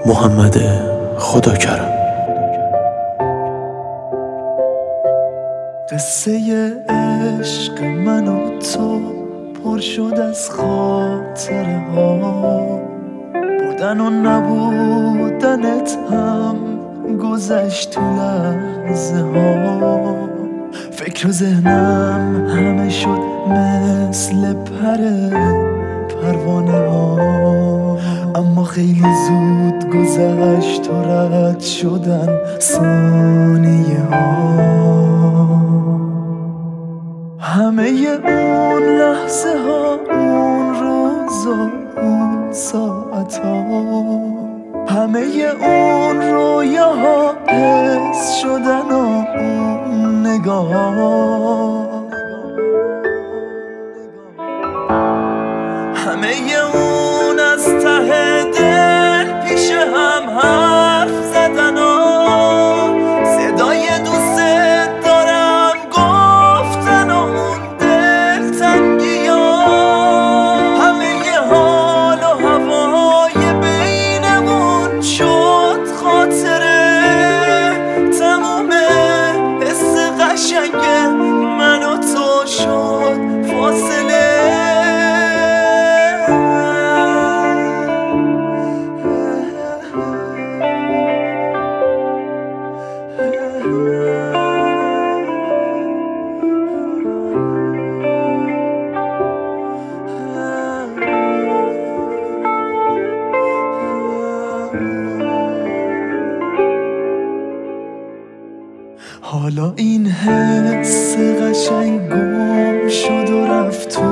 محمد خداکرم. قصه عشق من و تو پر شد از خاطره ها، بودن و نبودنت هم گذشت تو لحظه ها. فکر و ذهنم همه شد مثل پروانه ها، اما خیلی زود گذشت و رد شدن ثانیه ها. همه اون لحظه ها، اون روزا، اون ساعت ها، همه اون رویاها حس شدن و اون نگاه ها، همه اون از ته دل پیش هم حرف زدن و صدای دوست دارم گفتن و اون دلتنگی ها، همه حال و هوای بینمون شد خاطره، تموم حس قشنگ من و تو شد فاصله. حالا این حس قشنگ گم شد و رفت تو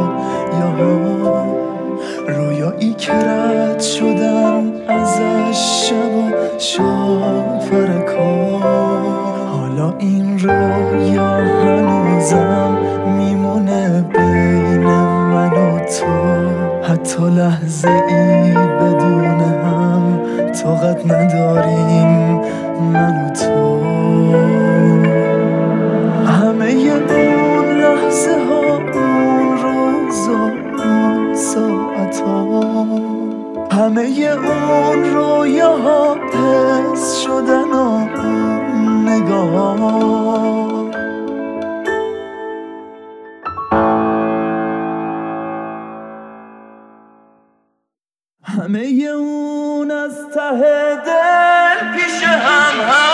رویایی که رد شدم ازش شب و شاپرکا. حالا این رویا هنوزم میمونه بین من و تو، حتی لحظه ای بدون هم طاقت نداریم من و تو. همه اون لحظه ها، اون روزا، اون ساعت ها، همه اون رویاها حس شدن و اون نگاه ها، همه اون از ته دل پیش هم